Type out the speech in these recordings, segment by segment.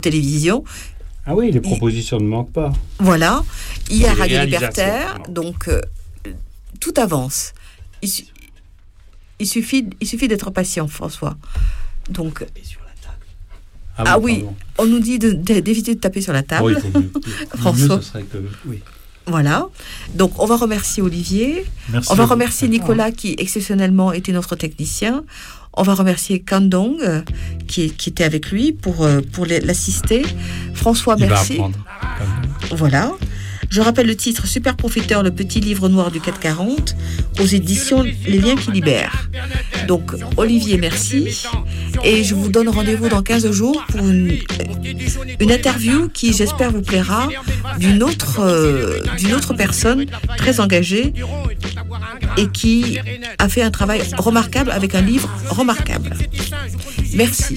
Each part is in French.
télévision. Ah oui, les propositions ne manquent pas. Voilà. Il y a Les Radio Libertaire, réalisations. donc tout avance. Il suffit d'être patient, François. Donc, ah oui, pardon. on nous dit d'éviter de taper sur la table. Oui, il faut mieux. François. Mieux, ce serait que... Oui. Voilà. Donc, on va remercier Olivier. Merci On va à vous. remercier Nicolas qui, exceptionnellement, était notre technicien. On va remercier Kandong qui était avec lui pour l'assister. François, Il va merci. apprendre. Voilà. Je rappelle le titre Super Profiteur, le petit livre noir du 440 aux éditions Les Liens qui libèrent. Donc, Olivier, merci. Et je vous donne rendez-vous dans 15 jours pour une interview qui, j'espère, vous plaira d'une autre personne très engagée et qui a fait un travail remarquable avec un livre remarquable. Merci.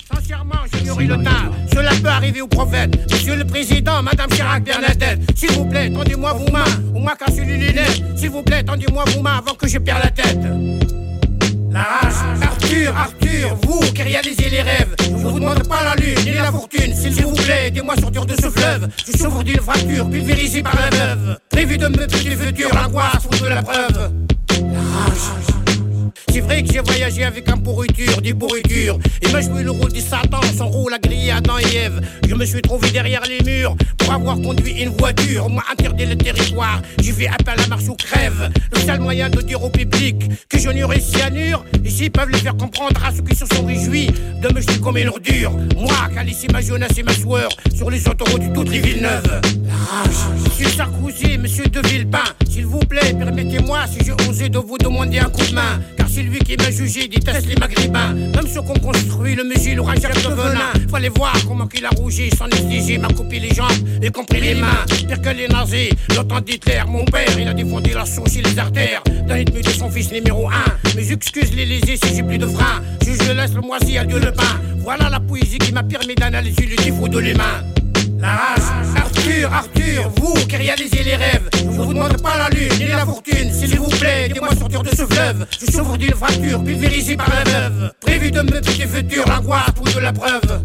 Cela peut arriver au prophète. Monsieur le Président, Madame Chirac, Bernadette, s'il vous plaît, tendez-moi vos mains. Au moins cassez les lunettes. S'il vous plaît, tendez-moi vos mains avant que je perde la tête. La rage, Arthur, vous qui réalisez les rêves. Je vous demande pas la lune ni la fortune. S'il vous plaît, aidez-moi à sortir de ce fleuve. Je souffre d'une fracture pulvérisée par la veuve. Prévu de me tuer du futur, l'angoisse ou de la preuve. La rage. C'est vrai que j'ai voyagé avec un pourriture, des pourritures. Et m'a joué le rôle du Satan, son rôle à griller Adam et Ève. Je me suis trouvé derrière les murs pour avoir conduit une voiture. On m'a interdit le territoire, j'ai fait appel à la marche ou crève. Le seul moyen de dire au public que je n'aurai cyanure. Ici peuvent les faire comprendre à ceux qui se sont réjouis de me jeter comme une ordure. Moi qui a laissé ma jeunesse et ma sueur sur les autoroutes de toutes les villes neuves. La rage. Monsieur Sarkozy, monsieur de Villepin, s'il vous plaît, permettez-moi si j'ai osé de vous demander un coup de main. Car c'est lui qui m'a jugé, déteste les maghrébins. Même ceux qu'on construit le musée, le rageur de venin. Fallait voir comment qu'il a rougi, sans négliger, m'a coupé les jambes et compris les mains. Pire que les nazis, l'OTAN d'Hitler. Mon père, il a défendu la source et les artères d'un ennemi de son fils numéro 1. Mais j'excuse les lésés si j'ai plus de frein. Je laisse le moisi à Dieu le pain. Voilà la poésie qui m'a permis d'analyser le défaut de l'humain. La rage, Arthur, vous qui réalisez les rêves. Je vous demande pas la lune ni la fortune. S'il vous plaît, aidez-moi à sortir de ce fleuve. Je souffre d'une fracture pulvérisée par la veuve. Prévu de me tuer du futur, l'angoisse ou de la preuve.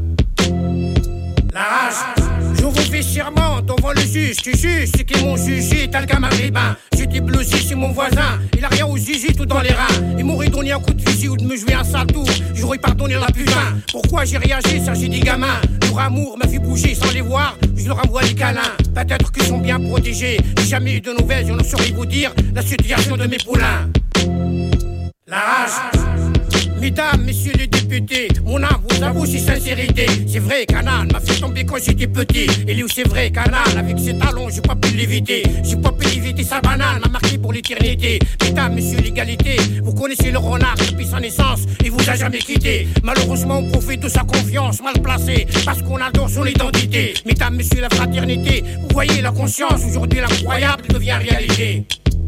La rage. Je vous fais serment devant le juge. Tu juges ceux qui m'ont jugé, tel qu'un maghrébin. J'étais blousé chez mon voisin. Il a rien au zizi, tout dans les reins. Il m'aurait donné un coup de fusil ou de me jouer un sale tour. J'aurais pardonné la putain. Pourquoi j'ai réagi, ça j'ai des gamins. Leur amour m'a fait bouger sans les voir. Je leur envoie des câlins. Peut-être qu'ils sont bien protégés. J'ai jamais eu de nouvelles, je ne saurais vous dire la situation de mes poulains. La rage. Mesdames, messieurs les députés, mon âme vous avoue si sincérité. C'est vrai qu'Anan m'a fait tomber quand j'étais petit. Et lui c'est vrai qu'Anan, avec ses talons, j'ai pas pu l'éviter. J'ai pas pu éviter sa banane, m'a marqué pour l'éternité. Mesdames, messieurs l'égalité, vous connaissez le renard depuis sa naissance. Il vous a jamais quitté. Malheureusement on profite de sa confiance mal placée, parce qu'on adore son identité. Mesdames, messieurs la fraternité, vous voyez la conscience. Aujourd'hui l'incroyable devient réalité.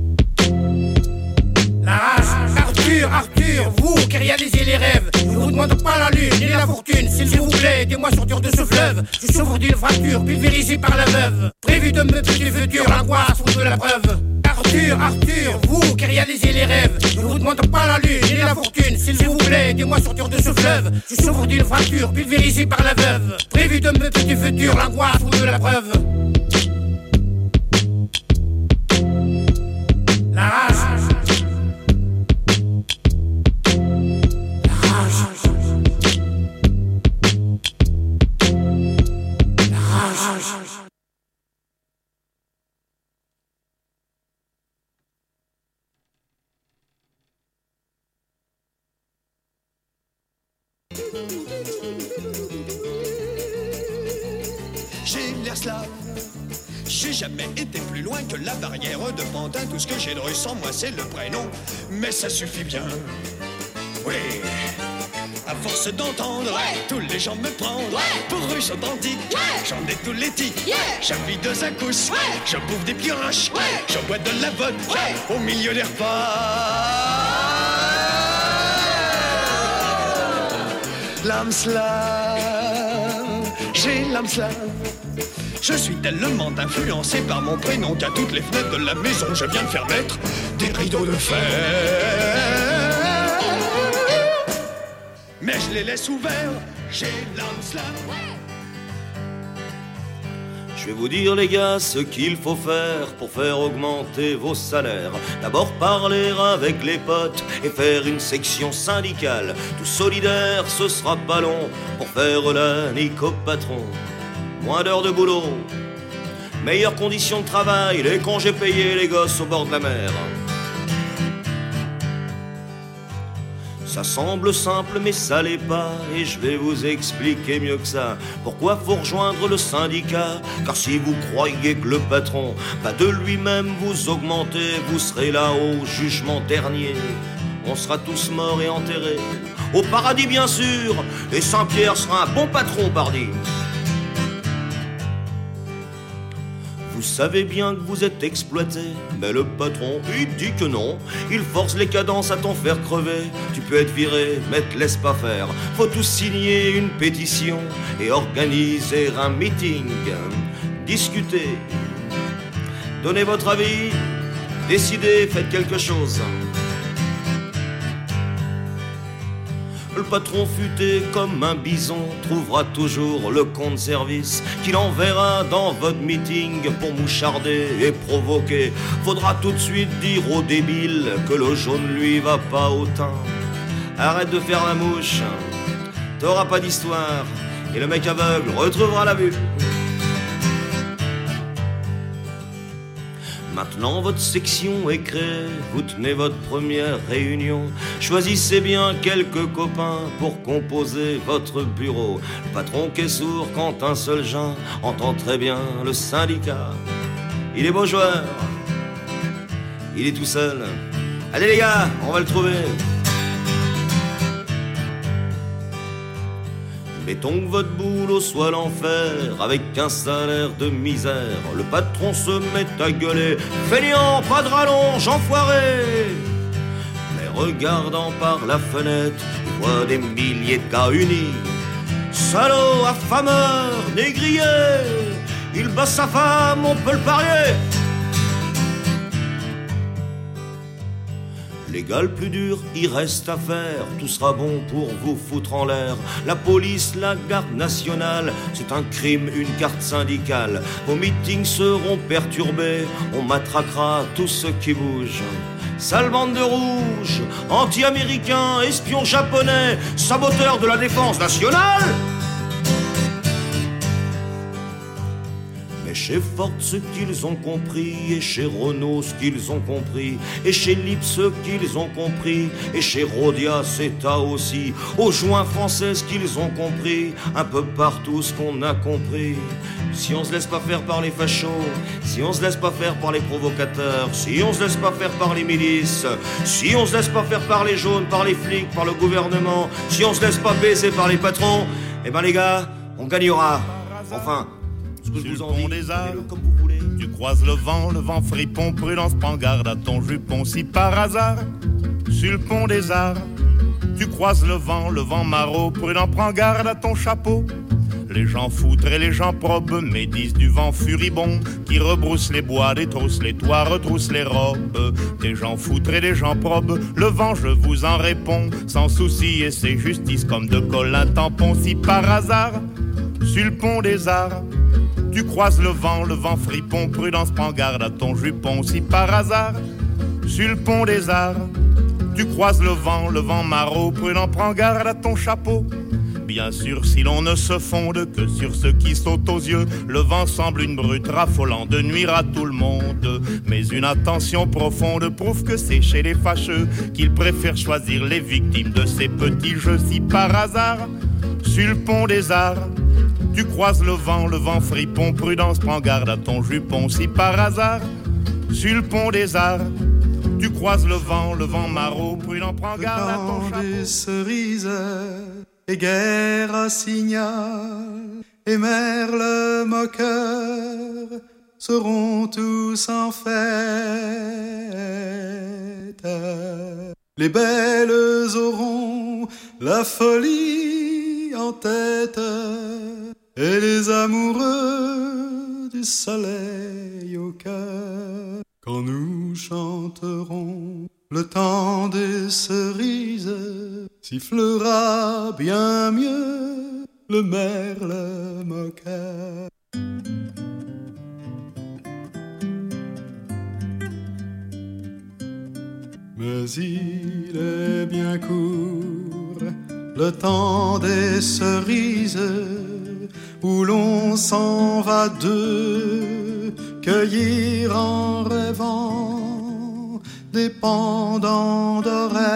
La rage, Arthur, vous qui réalisez les rêves. Je vous demande pas la lune ni la fortune. S'il vous plaît, aidez-moi à sortir de ce fleuve. Je souffre d'une fracture pulvérisée par la veuve. Prévu de me tuer du futur, l'angoisse ou de la preuve. Arthur, vous qui réalisez les rêves. Je vous demande pas la lune ni la fortune. S'il vous plaît, aidez-moi à sortir de ce fleuve. Je souffre d'une fracture pulvérisée par la veuve. Prévu de me tuer du futur, l'angoisse ou de la preuve. La rage. J'ai l'air slave. J'ai jamais été plus loin que la barrière de Pantin. Tout ce que j'ai de russe en moi, c'est le prénom. Mais ça suffit bien. Oui. À force d'entendre tous les gens me prendre pour russe authentique, j'en ai tous les tics. J'appuie deux à couche, je bouffe des pioches, je bois de la vodka au milieu des repas. L'âme slave, j'ai l'âme slave. Je suis tellement influencé par mon prénom qu'à toutes les fenêtres de la maison je viens de faire mettre des rideaux de fer. Mais je les laisse ouverts, j'ai l'âme slave. Je vais vous dire les gars ce qu'il faut faire pour faire augmenter vos salaires. D'abord parler avec les potes et faire une section syndicale. Tout solidaire, ce sera pas long pour faire la nique au patron. Moins d'heures de boulot, meilleures conditions de travail, les congés payés, les gosses au bord de la mer. Ça semble simple mais ça l'est pas, et je vais vous expliquer mieux que ça. Pourquoi faut rejoindre le syndicat? Car si vous croyez que le patron va de lui-même vous augmenter, vous serez là au jugement dernier. On sera tous morts et enterrés, au paradis bien sûr, et Saint-Pierre sera un bon patron pardi. Vous savez bien que vous êtes exploité, mais le patron, il dit que non. Il force les cadences à t'en faire crever. Tu peux être viré, mais te laisse pas faire. Faut tous signer une pétition et organiser un meeting. Discutez, donnez votre avis, décidez, faites quelque chose. Le patron futé comme un bison trouvera toujours le compte service qu'il enverra dans votre meeting pour moucharder et provoquer. Faudra tout de suite dire au débile que le jaune lui va pas au teint. Arrête de faire la mouche, t'auras pas d'histoire, et le mec aveugle retrouvera la vue. Maintenant votre section est créée, vous tenez votre première réunion. Choisissez bien quelques copains pour composer votre bureau. Le patron qui est sourd quand un seul jeune entend très bien le syndicat. Il est beau joueur, il est tout seul. Allez les gars, on va le trouver. Mettons que votre boulot soit l'enfer, avec un salaire de misère. Le patron se met à gueuler: fainéant, pas de rallonge, enfoiré. Mais regardant par la fenêtre, il voit des milliers de gars unis. Salaud, affameur, négrier, il bat sa femme, on peut le parier. Les gars, le plus dur, il reste à faire. Tout sera bon pour vous foutre en l'air. La police, la garde nationale, c'est un crime, une carte syndicale. Vos meetings seront perturbés, on matraquera tout ce qui bouge. Sale bande de rouges, anti-américains, espions japonais, saboteurs de la défense nationale. Chez Ford ce qu'ils ont compris, et chez Renault ce qu'ils ont compris, et chez Lip ce qu'ils ont compris, et chez Rhodia c'est aussi, aux joints français ce qu'ils ont compris, un peu partout ce qu'on a compris. Si on se laisse pas faire par les fachos, si on se laisse pas faire par les provocateurs, si on se laisse pas faire par les milices, si on se laisse pas faire par les jaunes, par les flics, par le gouvernement, si on se laisse pas baiser par les patrons, eh ben les gars, on gagnera. Enfin, ce que je vous en dis, comme vous voulez. Tu croises le vent fripon, prudence, prends garde à ton jupon. Si par hasard, sur le pont des arts, tu croises le vent maraud, prudent, prends garde à ton chapeau. Les gens foutres et les gens probes médisent du vent furibond qui rebrousse les bois, détrousse les toits, retrousse les robes. Des gens foutres et des gens probes, le vent je vous en réponds, sans souci et c'est justice comme de colle un tampon. Si par hasard, sur le pont des arts, tu croises le vent fripon, prudence, prends garde à ton jupon. Si par hasard, sur le pont des arts, tu croises le vent maraud, prudent, prends garde à ton chapeau. Bien sûr, si l'on ne se fonde que sur ce qui saute aux yeux, le vent semble une brute raffolant de nuire à tout le monde. Mais une attention profonde prouve que c'est chez les fâcheux qu'ils préfèrent choisir les victimes de ces petits jeux. Si par hasard, sur le pont des arts, tu croises le vent fripon, prudence, prends garde à ton jupon. Si par hasard, sur le pont des arts, tu croises le vent maraud, prudent, prends garde à ton chapeau. Des cerises et guerre à signal, et merle moqueur seront tous en fête. Les belles auront la folie en tête, et les amoureux du soleil au cœur. Quand nous chanterons, le temps des cerises sifflera bien mieux le merle moqueur. mais il est bien court le temps des cerises où l'on s'en va deux cueillir en rêvant des pendants d'oreilles.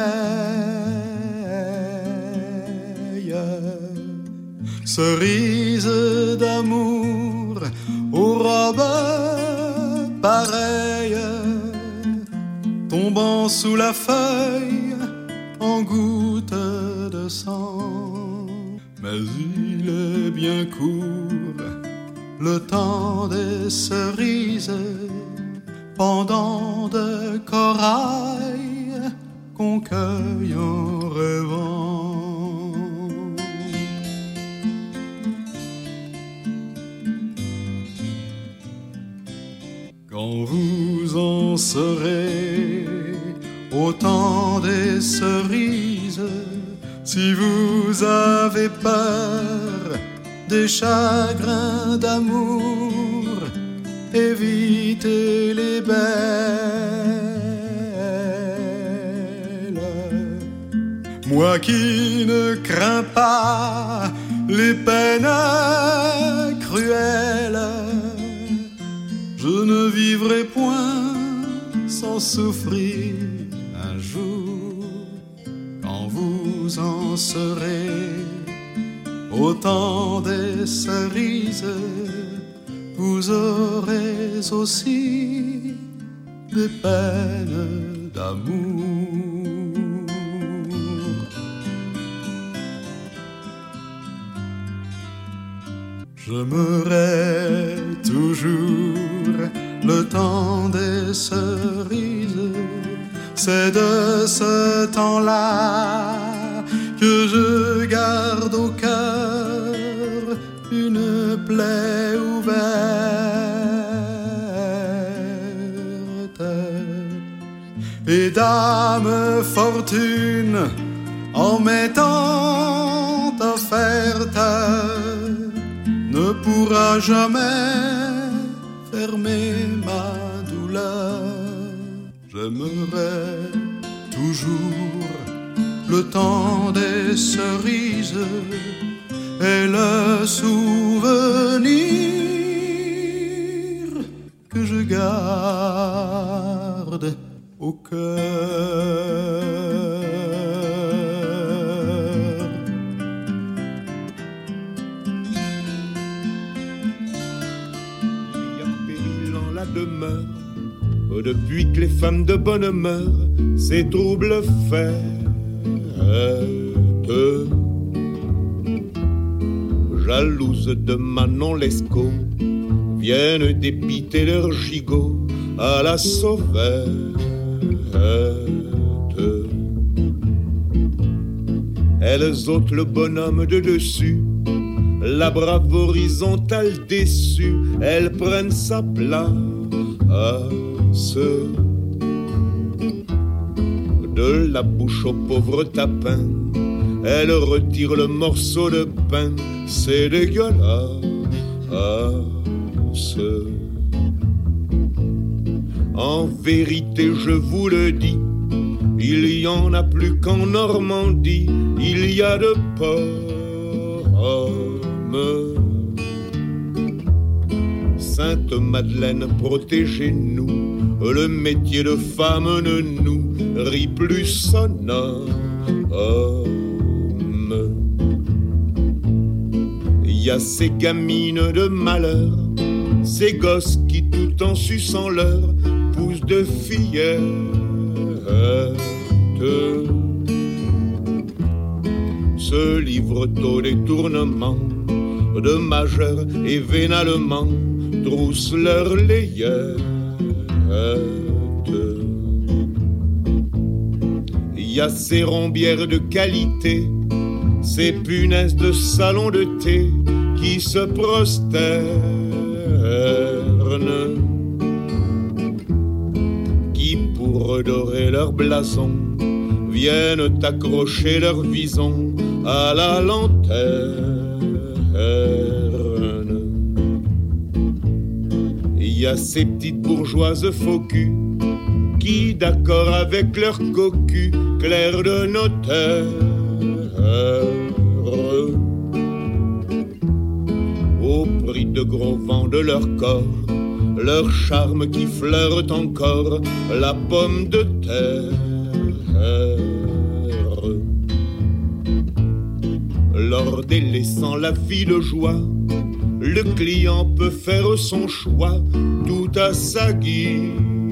Cerises d'amour aux robes pareilles, tombant sous la feuille en gouttes de sang. Mais il est bien court le temps des cerises, pendant de corail qu'on cueille en rêvant. Quand vous en serez au temps des cerises, si vous avez peur des chagrins d'amour, évitez les belles. Moi qui ne crains pas les peines cruelles, je ne vivrai point sans souffrir un jour. Quand vous en serez au temps des cerises, vous aurez aussi des peines d'amour. J'aimerais toujours le temps des cerises, c'est de ce temps-là que je garde au cœur une plaie ouverte. Et dame fortune, en m'étant offerte, ne pourra jamais fermer ma douleur. J'aimerais toujours le temps des cerises et le souvenir que je garde au cœur. Demeure, depuis que les femmes de bonne humeur ces troubles fêtent, jalouses de Manon Lescaut, viennent dépiter leur gigot à la sauvette. Elles ôtent le bonhomme de dessus, la brave horizontale déçue, elles prennent sa place. De la bouche au pauvre tapin, elle retire le morceau de pain, c'est dégueulasse. En vérité, je vous le dis, il y en a plus qu'en Normandie, il y a de pommes. Sainte Madeleine, protégez-nous, le métier de femme ne nous rit plus son homme. Il y a ces gamines de malheur, ces gosses qui tout en suçant leur poussent de fillettes. Se livrent au détournement de majeurs et vénalement troussent leurs layettes. Il y a ces rombières de qualité, ces punaises de salon de thé qui se prosternent, qui pour redorer leur blason viennent accrocher leur vison à la lanterne. Il y a ces petites bourgeoises faux culs qui, d'accord avec leur cocu, clair de notaire, au prix de gros vents de leur corps, leur charme qui fleure encore la pomme de terre. Leur délaissant la vie de joie, le client peut faire son choix tout à sa guise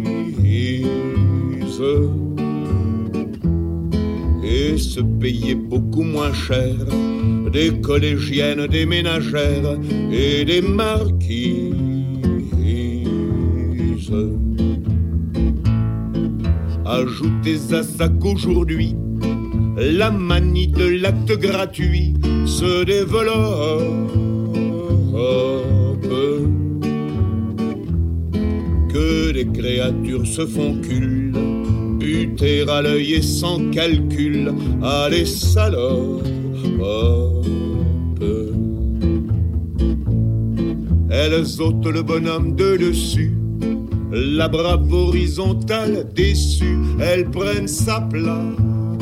et se payer beaucoup moins cher des collégiennes, des ménagères et des marquises. Ajoutez à ça qu'aujourd'hui la manie de l'acte gratuit se développe, que des créatures se font cul, buter à l'œil et sans calcul, allez salopes. Elles ôtent le bonhomme de dessus, la brave horizontale déçue, elles prennent sa place.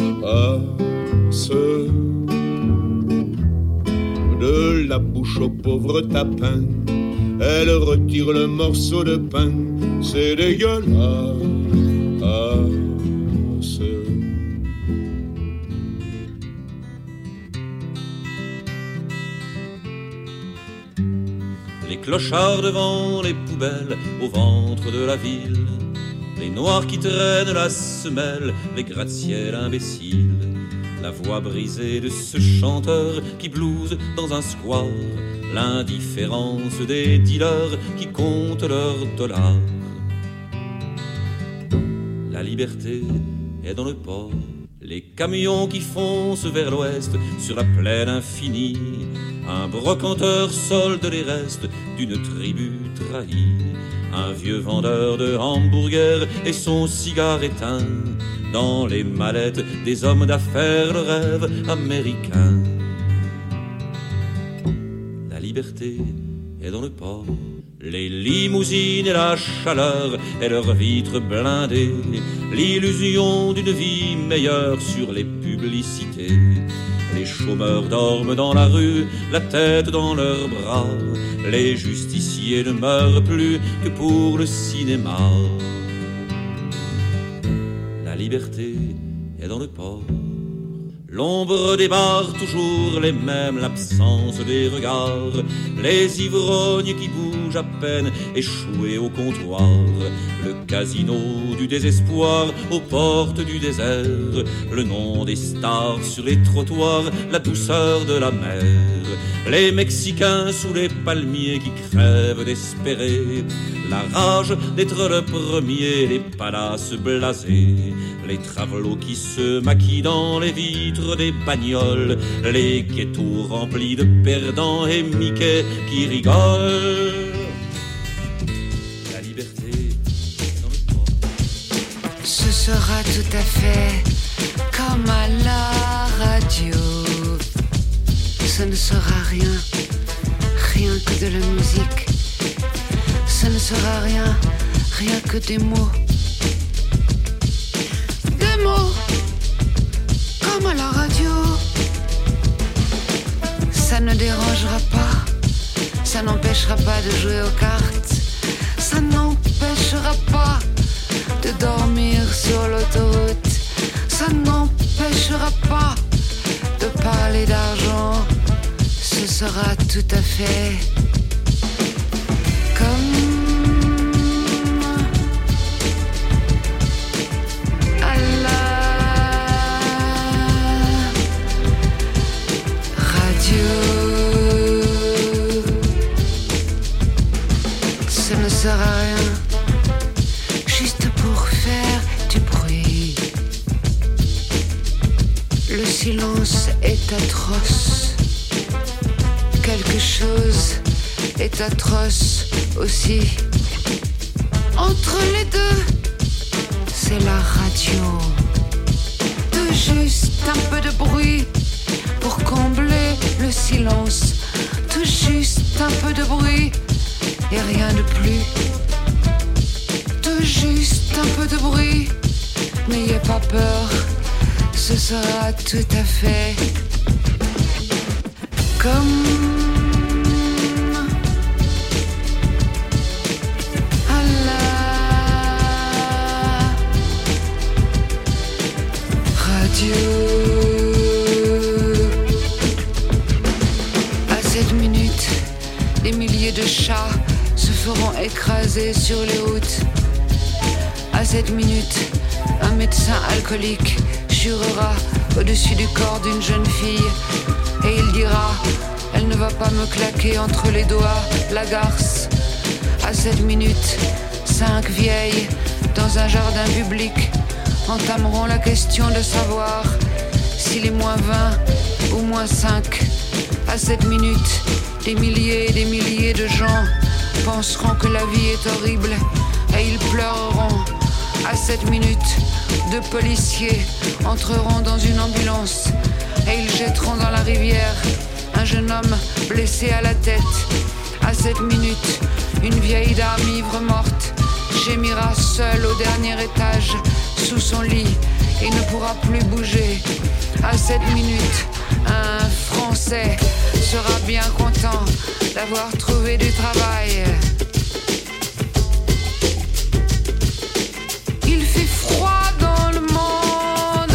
De la bouche au pauvre tapin, elle retire le morceau de pain, c'est dégueulasse. Les clochards devant les poubelles au ventre de la ville, les noirs qui traînent la semelle, les gratte-ciels imbéciles, la voix brisée de ce chanteur qui blouse dans un square, l'indifférence des dealers qui comptent leurs dollars. La liberté est dans le port, les camions qui foncent vers l'ouest sur la plaine infinie, un brocanteur solde les restes d'une tribu trahie. Un vieux vendeur de hamburgers et son cigare éteint, dans les mallettes des hommes d'affaires, le rêve américain. La liberté est dans le port, les limousines et la chaleur et leurs vitres blindées, l'illusion d'une vie meilleure sur les publicités. Les chômeurs dorment dans la rue, la tête dans leurs bras. Les justiciers ne meurent plus que pour le cinéma. La liberté est dans le port. L'ombre des bars, toujours les mêmes, l'absence des regards, les ivrognes qui bougent à peine, échoués au comptoir, le casino du désespoir aux portes du désert, le nom des stars sur les trottoirs, la douceur de la mer, les Mexicains sous les palmiers qui crèvent d'espérer, la rage d'être le premier, les palaces blasés, les travelots qui se maquillent dans les vitres des bagnoles, les ghettos remplis de perdants et Mickey qui rigolent. La liberté est dans le port. Ce sera tout à fait comme à la radio. Ce ne sera rien, rien que de la musique. Ce ne sera rien, rien que des mots. Des mots, comme à la radio. Ça ne dérangera pas, ça n'empêchera pas de jouer aux cartes. Ça n'empêchera pas de dormir sur l'autoroute. Ça n'empêchera pas de parler d'argent. Ce sera tout à fait comme à la radio. Ce ne sera rien, juste pour faire du bruit. Le silence est atroce. Quelque chose est atroce aussi. Entre les deux, c'est la radio. De juste un peu de bruit pour combler le silence. Tout juste un peu de bruit et rien de plus. Tout juste un peu de bruit, n'ayez pas peur, ce sera tout à fait comme à la radio. À cette minute, des milliers de chats se feront écraser sur les routes. À cette minute, un médecin alcoolique jurera au-dessus du corps d'une jeune fille et il dira: elle ne va pas me claquer entre les doigts la garce. À cette minute, 5 vieilles dans un jardin public entameront la question de savoir s'il est -20 ou -5. À cette minute, des milliers et des milliers de gens penseront que la vie est horrible et ils pleureront. À cette minute, 2 policiers entreront dans une ambulance et ils jetteront dans la rivière un jeune homme blessé à la tête. À cette minute, une vieille dame ivre morte gémira seule au dernier étage sous son lit et ne pourra plus bouger. À cette minute, un Français sera bien content d'avoir trouvé du travail. Il fait froid dans le monde.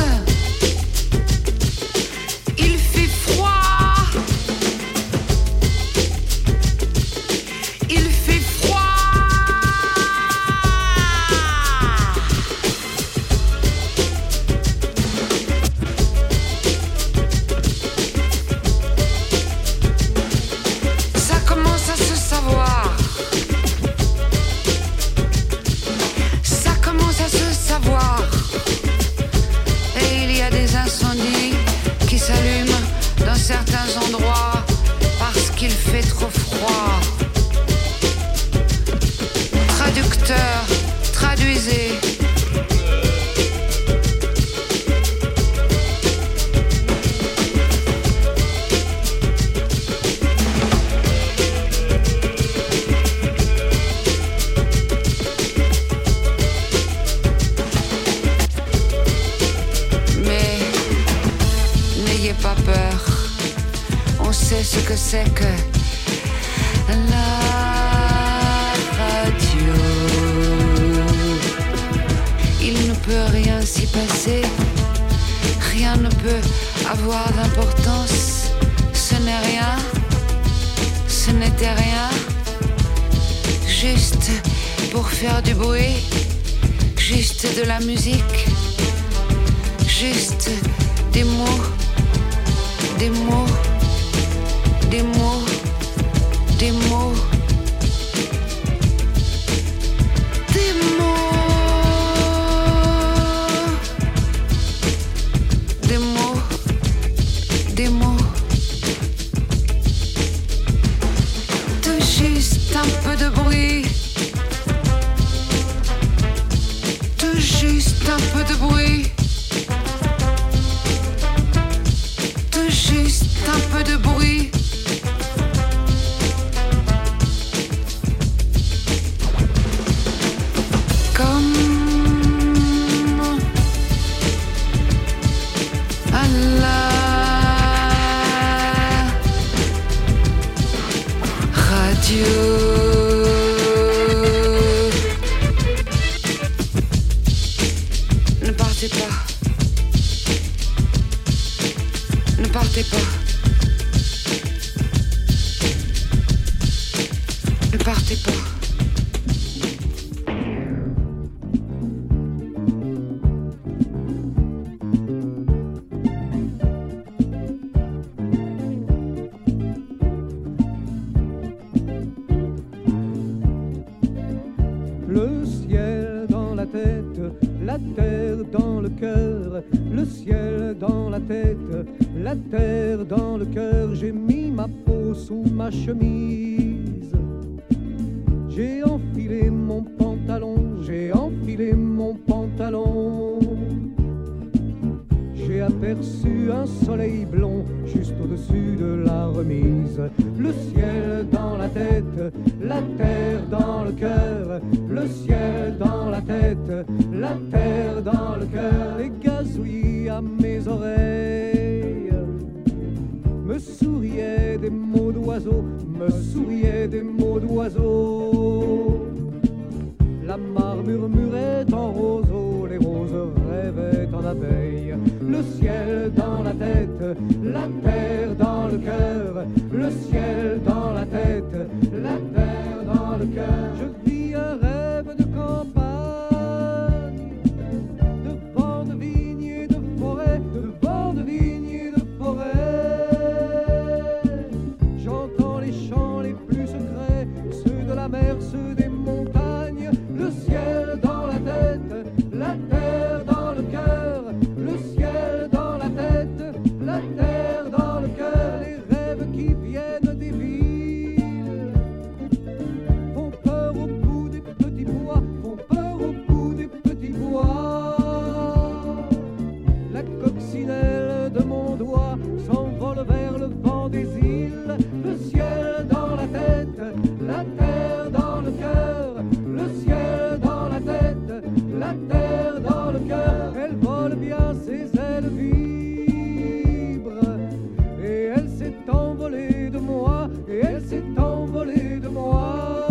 Il fait froid. Il fait froid. Ça commence à se savoir. Ça commence à se savoir. Et il y a des incendies qui s'allument dans certains endroits parce qu'il fait trop froid. Traducteur, traduisez. Mais n'ayez pas peur, on sait ce que c'est que la radio. Il ne peut rien s'y passer, rien ne peut avoir d'importance. Ce n'est rien, ce n'était rien, juste pour faire du bruit, juste de la musique, juste des mots, des mots, des mots, des mots, des mots, des mots, des mots. De juste un peu de bruit, de juste un peu de bruit. De juste un peu de bruit. Comme à la radio. Ne partez pas. Ne partez pas. Ne partez pas. Le ciel dans la tête, la terre dans le cœur, le ciel dans la tête, la terre dans le cœur. J'ai mis ma peau sous ma chemise, j'ai enfilé mon pantalon, j'ai enfilé mon pantalon. J'ai aperçu un soleil blond juste au-dessus de la remise. Le ciel dans la tête, la terre dans le cœur, le ciel dans la tête. la terre dans le cœur, les gazouillis à mes oreilles me souriaient des mots d'oiseaux, me souriaient des mots d'oiseaux. La mare murmurait en roseau, les roses rêvaient en abeilles. Le ciel dans la tête, la terre dans le cœur. Le ciel dans la tête, la terre dans le cœur. Je vis un rêve de campagne, de vents de vignes et de forêts, de vents de vignes et de forêts. J'entends les chants les plus secrets, ceux de la mer, ceux des montagnes. Le ciel dans la tête, la terre dans le cœur. Le ciel dans la tête, la terre dans le cœur. Les rêves qui viennent des villes font peur au bout des petits bois, font peur au bout des petits bois. La coccinelle de mon doigt s'envole vers le vent des îles. Le ciel dans la tête, la terre dans le cœur. Le ciel dans la tête, la terre dans le cœur. Elle vole bien, ses ailes vibrent. Et elle s'est envolée de moi, et elle s'est envolée de moi.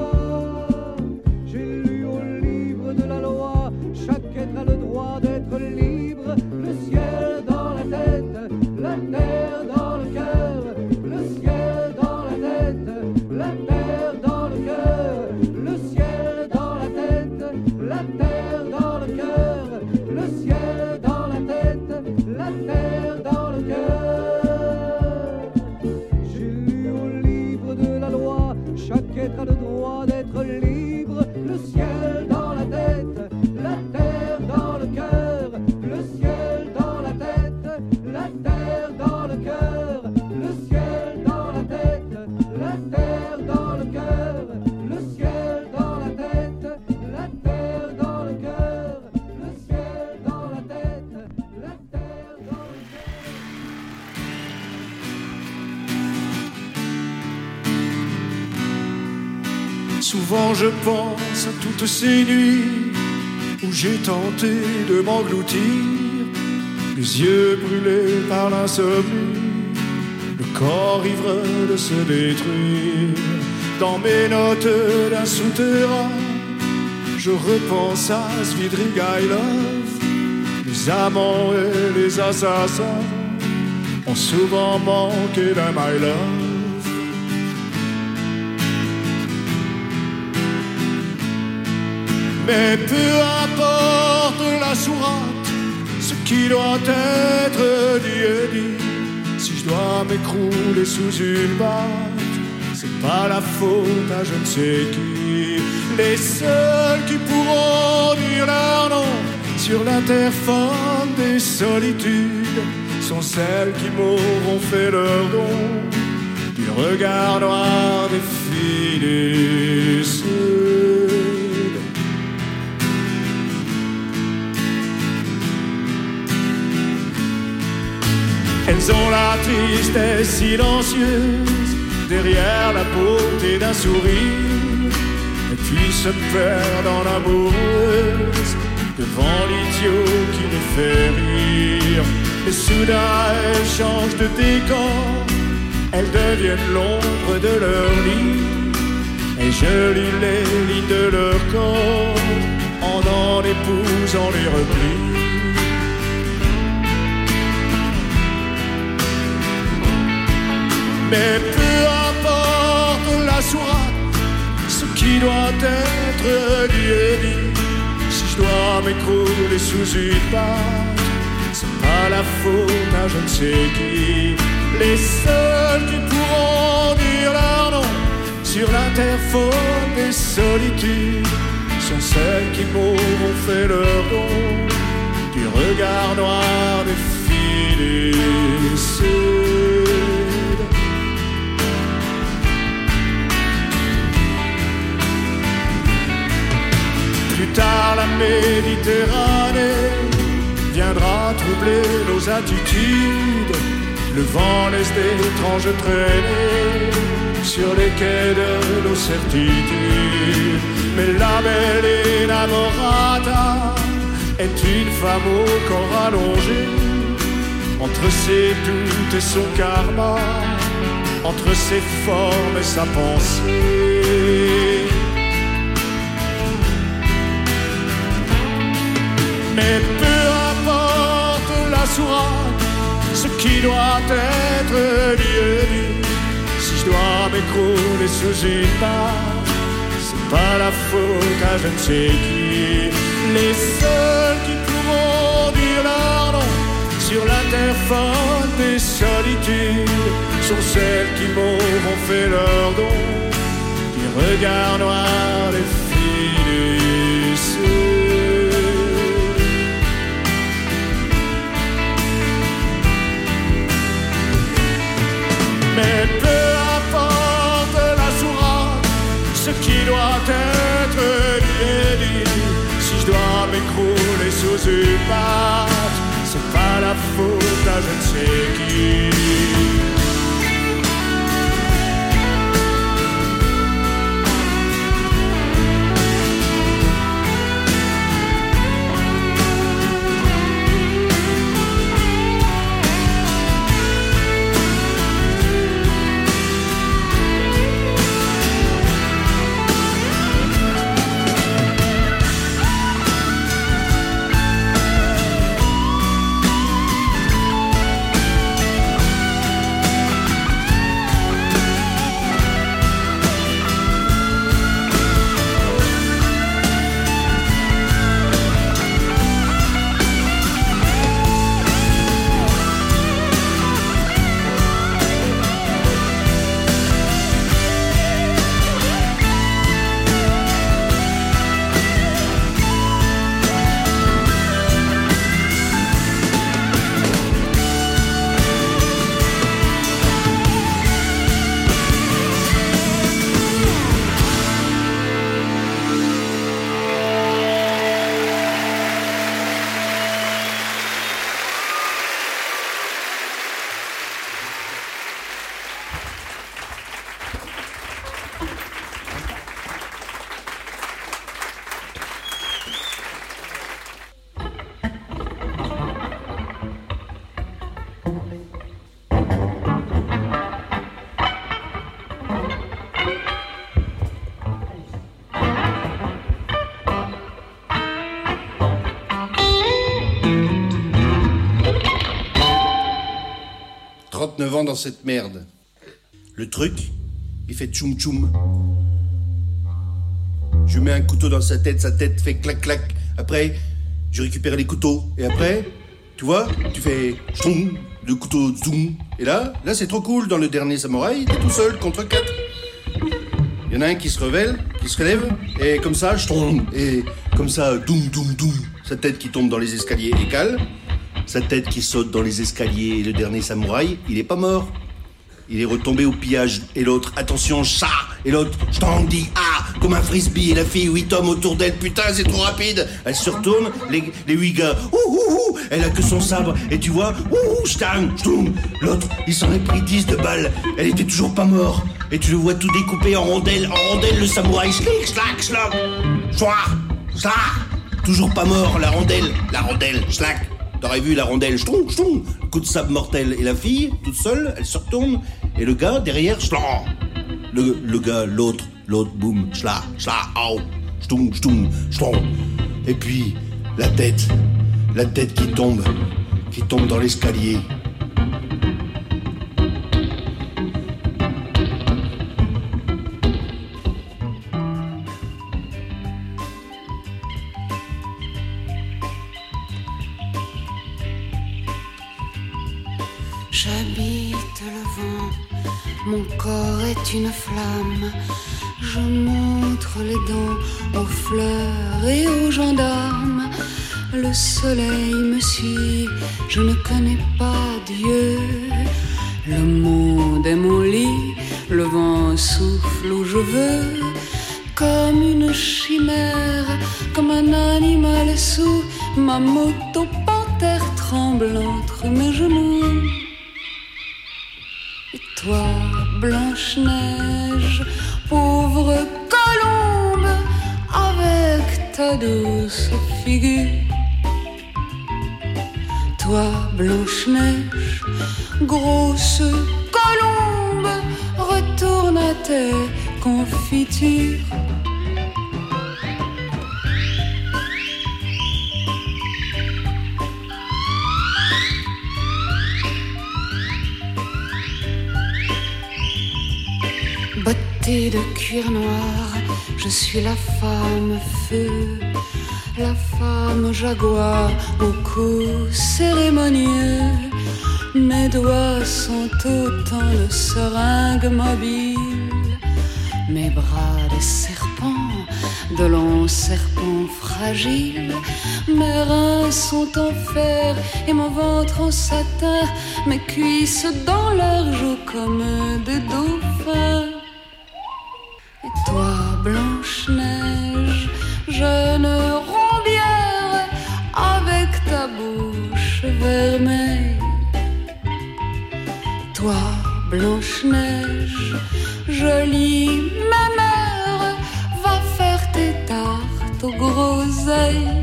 J'ai lu au livre de la loi, chaque être a le droit d'être libre. Le ciel dans la tête, la terre dans le cœur. Le ciel dans la tête, la terre dans le cœur. Le ciel dans la tête, la terre dans le cœur. Le ciel dans la tête, la terre dans le cœur. J'ai lu au livre de la loi, chaque être a le droit d'être libre. Le ciel dans la tête, la terre dans le cœur. Le ciel dans la tête, la terre dans le cœur. Le ciel dans la tête, la terre dans le cœur. Le ciel dans la tête, la terre dans le cœur. Le ciel dans la tête, la terre dans le cœur. Souvent je pense à toutes ces nuits où j'ai tenté de m'engloutir, les yeux brûlés par l'insomnie, le corps ivre de se détruire. Dans mes notes d'un souterrain, je repense à Svidrigaïlov. Les amants et les assassins ont souvent manqué d'un my love. Mais peu importe la sourate, ce qui doit être dit est dit. Si je dois m'écrouler sous une batte, c'est pas la faute à je ne sais qui. Les seuls qui pourront dire leur nom sur l'interphone des solitudes sont celles qui m'auront fait leur don du regard noir des filles du Sud. Elles ont la tristesse silencieuse derrière la beauté d'un sourire, et puis se perdent en amoureuse devant l'idiot qui les fait rire. Et soudain elles changent de décor, elles deviennent l'ombre de leur lit, et je lis les lignes de leur corps en épousant les replis. Mais peu importe la sourate, ce qui doit être dit est dit. Si je dois m'écrouler sous une batte, c'est pas la faute à je ne sais qui. Les seuls qui pourront dire leur nom sur l'interphone des solitudes sont celles qui m'auront fait leur don du regard noir des filles du Sud. Plus tard la Méditerranée viendra troubler nos attitudes. Le vent laisse d'étranges traînées sur les quais de nos certitudes. Mais la belle innamorata est une femme au corps allongé, entre ses doutes et son karma, entre ses formes et sa pensée. Mais peu importe la sourate, ce qui doit être dit, si je dois m'écrouler sous une barre, c'est pas la faute à je ne sais qui. Les seuls qui pourront dire leur nom sur l'interphone des solitudes sont celles qui m'auront fait leur don du regard noir des filles du Sud. Mais peu importe la sourate, ce qui doit être dit, si je dois m'écrouler sous une patte, c'est pas la faute à je ne sais qui. Dans cette merde. Le truc, il fait tchoum tchoum. Je mets un couteau dans sa tête fait clac clac. Après, je récupère les couteaux. Et après, tu vois, tu fais chtoum, le couteau zoom. Et là c'est trop cool. Dans le dernier samouraï, t'es tout seul contre 4. Il y en a un qui se relève, et comme ça, chtoum, et comme ça, doum doum doum. Sa tête qui tombe dans les escaliers et cale. Sa tête qui saute dans les escaliers, et le dernier samouraï, il est pas mort. Il est retombé au pillage. Et l'autre, attention, chat. Et l'autre, je t'en dis, comme un frisbee. Et la fille, 8 hommes autour d'elle, putain, c'est trop rapide. Elle se retourne, les 8 gars, elle a que son sabre. Et tu vois, l'autre, il s'en est pris 10 de balles. Elle était toujours pas morte. Et tu le vois tout découpé en rondelles, le samouraï, schlick, slack, slop, chouah, slack. Toujours pas mort, la rondelle, slack. T'aurais vu la rondelle, coup de sabre mortel. Et la fille, toute seule, elle se retourne. Et le gars, derrière, le gars, l'autre, boum, au, et puis, la tête qui tombe dans l'escalier. J'habite le vent, mon corps est une flamme. Je montre les dents aux fleurs et aux gendarmes. Le soleil me suit, je ne connais pas Dieu. Le monde est mon lit, le vent souffle où je veux. Comme une chimère, comme un animal sous ma moto panthère tremble entre mes genoux. Et toi, Blanche-Neige, pauvre colombe, douce figure. Toi, Blanche-Neige, grosse colombe, retourne à tes confitures. Bottée de cuir noir, je suis la femme feu, la femme jaguar au cou cérémonieux. Mes doigts sont autant de seringues mobiles, mes bras des serpents, de longs serpents fragiles. Mes reins sont en fer et mon ventre en satin, mes cuisses dans leur joue comme des dauphins. Et toi, Blanche-Neige, jeune rombière, avec ta bouche vermeille. Toi, Blanche-Neige, jolie ma mère, va faire tes tartes aux groseilles.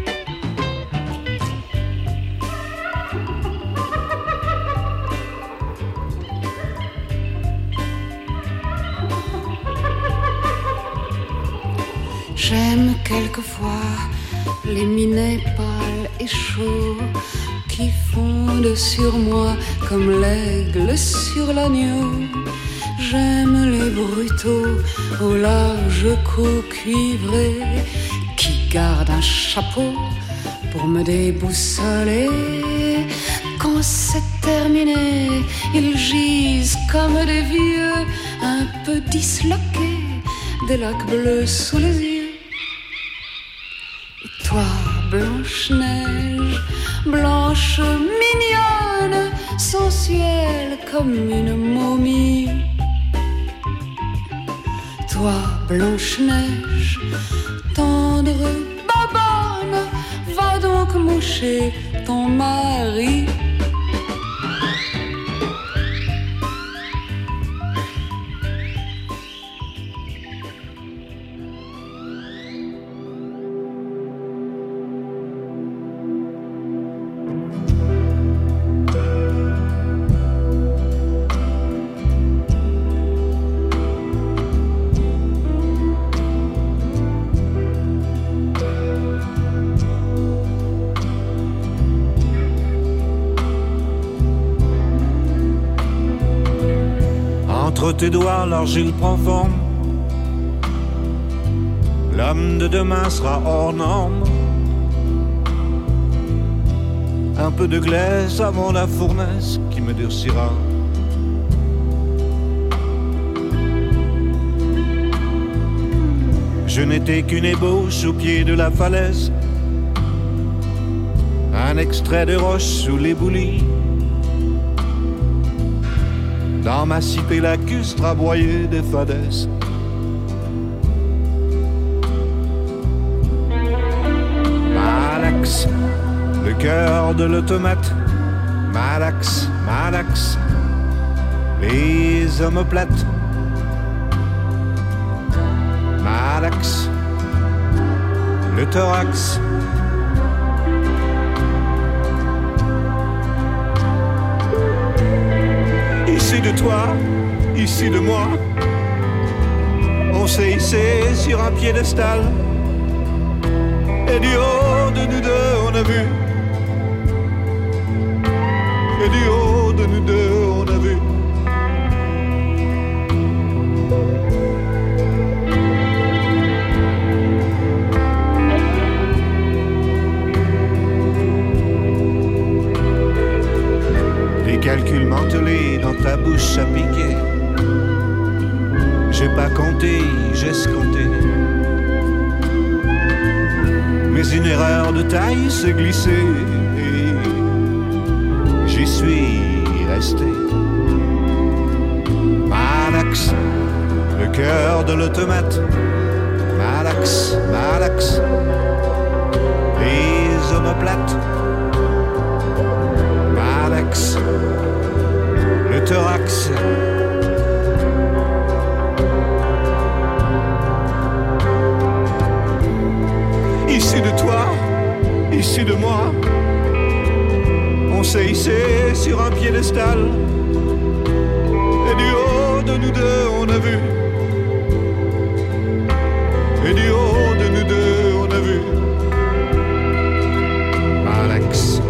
J'aime quelquefois les minets pâles et chauds qui fondent sur moi comme l'aigle sur l'agneau. J'aime les brutaux au large cou cuivré qui gardent un chapeau pour me déboussoler. Quand c'est terminé, ils gisent comme des vieux un peu disloqués, des lacs bleus sous les yeux. Toi, Blanche-Neige, blanche mignonne, sensuelle comme une momie. Toi, Blanche-Neige, tendre babonne, va donc moucher ton mari. Entre tes doigts, l'argile prend forme. L'homme de demain sera hors norme. Un peu de glaise avant la fournaise qui me durcira. Je n'étais qu'une ébauche au pied de la falaise, un extrait de roche sous l'éboulis. Dans ma cipée lacustre aboyée des fadaises. Malax, le cœur de l'automate. Malax, Malax, les omoplates. Malax, le thorax. Ici de toi, ici de moi, on s'est hissé sur un piédestal. Et du haut de nous deux on a vu. Et du haut de nous deux on a vu. Des calculs mentelés dans ta bouche à piquer. J'ai pas compté, j'ai escompté. Mais une erreur de taille s'est glissée et j'y suis resté. Malax, le cœur de l'automate. Malax, Malax, les omoplates. Malax, le thorax. au-dessus de moi. On s'est hissé sur un piédestal. Et du haut de nous deux, on a vu. Et du haut de nous deux, on a vu Alex.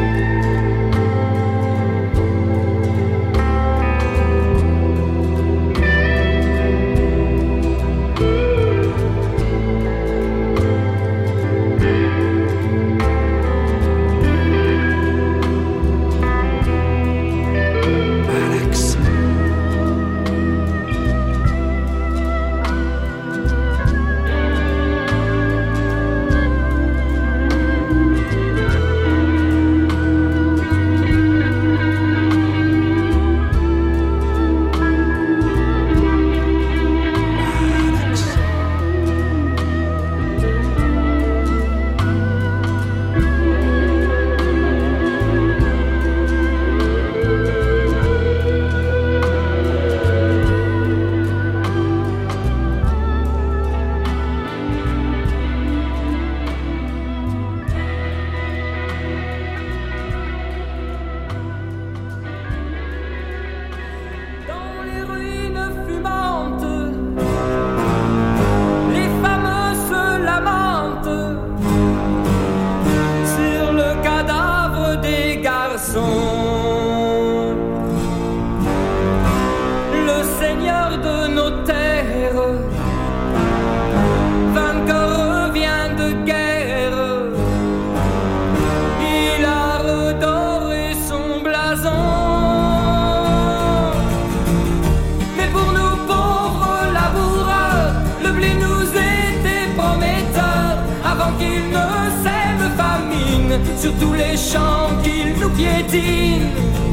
Sur tous les champs qu'il nous piétine.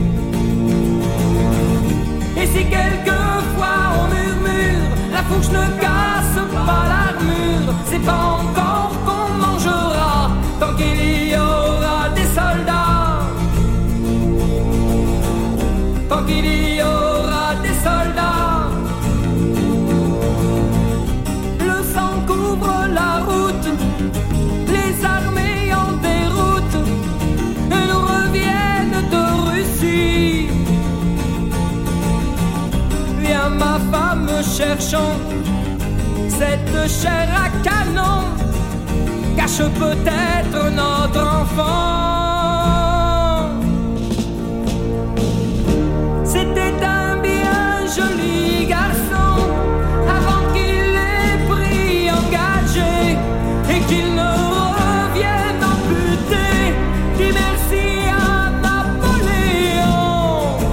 Et si quelquefois on murmure, la fourche ne casse pas l'armure, c'est pas encore qu'on mangera tant qu'il y aura des soldats. Tant qu'il y aura des soldats. Le sang couvre la route, les armées en déroute nous reviennent de Russie. Viens ma femme, cherchons cette chair à canon, cache peut-être notre enfant. C'était un bien joli garçon avant qu'il ait pris engagé et qu'il ne revienne amputé. Dis merci à Napoléon.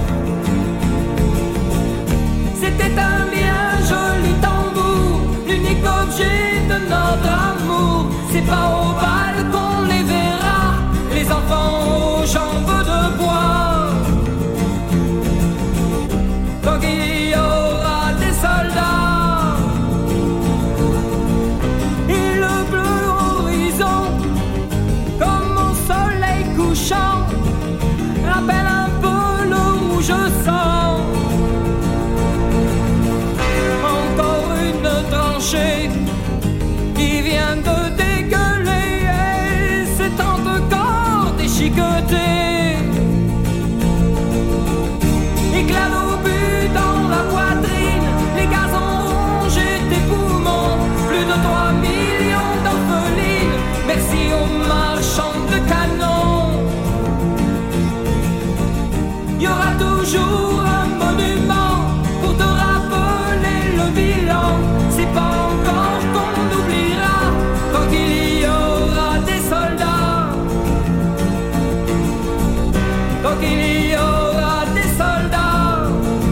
C'était un bien joli tambour, l'unique objet de notre amour. C'est pas au bal qu'on les verra, les enfants aux jambes de bois. Tant qu'il y aura des soldats et le bleu horizon comme au soleil couchant rappelle un peu le rouge sang. Encore une tranchée qui vient de dégueuler et c'est encore déchiqueté. Éclat d'obus dans la poitrine, les gaz ont rongé tes poumons. Plus de 3 millions d'orphelines, merci aux marchands de canons. Il y aura toujours un monument pour te rappeler le bilan. C'est pas encore qu'on oubliera tant qu'il y aura des soldats. Tant qu'il y aura des soldats.